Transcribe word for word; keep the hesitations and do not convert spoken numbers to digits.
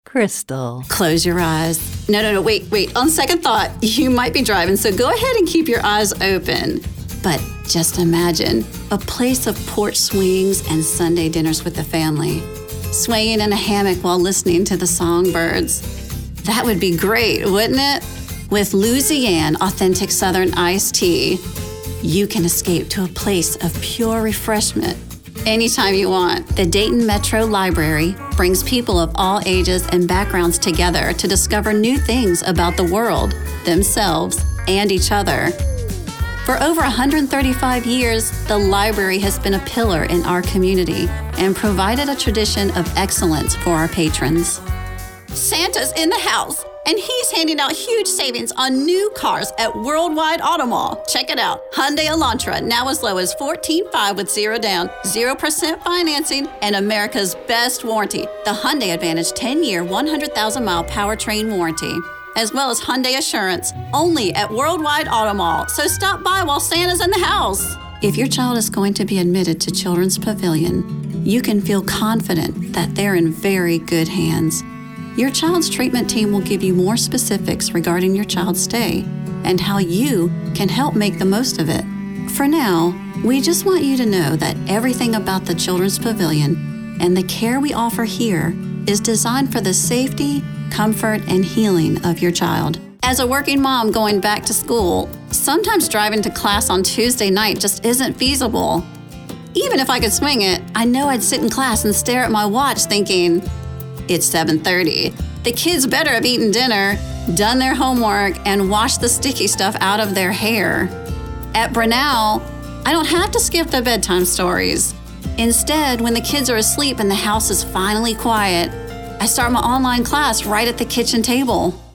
Crystal. Close your eyes. No, no, no, wait, wait. On second thought, you might be driving, so go ahead and keep your eyes open. But just imagine a place of porch swings and Sunday dinners with the family, swaying in a hammock while listening to the songbirds. That would be great, wouldn't it? With Louisiana Authentic Southern Iced Tea, you can escape to a place of pure refreshment anytime you want. The Dayton Metro Library brings people of all ages and backgrounds together to discover new things about the world, themselves, and each other. For over one hundred thirty-five years, the library has been a pillar in our community and provided a tradition of excellence for our patrons. Santa's in the house, and he's handing out huge savings on new cars at Worldwide Auto Mall. Check it out. Hyundai Elantra, now as low as fourteen point five with zero down, zero percent financing, and America's best warranty, the Hyundai Advantage ten-year, one hundred thousand mile powertrain warranty, as well as Hyundai Assurance, only at Worldwide Auto Mall. So stop by while Santa's in the house. If your child is going to be admitted to Children's Pavilion, you can feel confident that they're in very good hands. Your child's treatment team will give you more specifics regarding your child's stay and how you can help make the most of it. For now, we just want you to know that everything about the Children's Pavilion and the care we offer here is designed for the safety, comfort, and healing of your child. As a working mom going back to school, sometimes driving to class on Tuesday night just isn't feasible. Even if I could swing it, I know I'd sit in class and stare at my watch thinking, it's seven thirty. The kids better have eaten dinner, done their homework, and washed the sticky stuff out of their hair. At Brunel, I don't have to skip the bedtime stories. Instead, when the kids are asleep and the house is finally quiet, I start my online class right at the kitchen table.